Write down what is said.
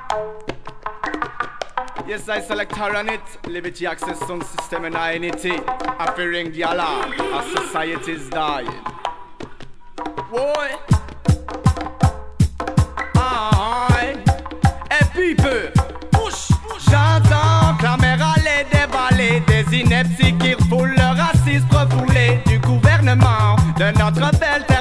Yes, I select her on it. Liberty access sound system and unity. Offering the alarm as society's dying. Boy. Aïe. Et people. J'entends clamer aller dévaler des inepties qui refoulent le racisme refoulé du gouvernement de notre belle terre.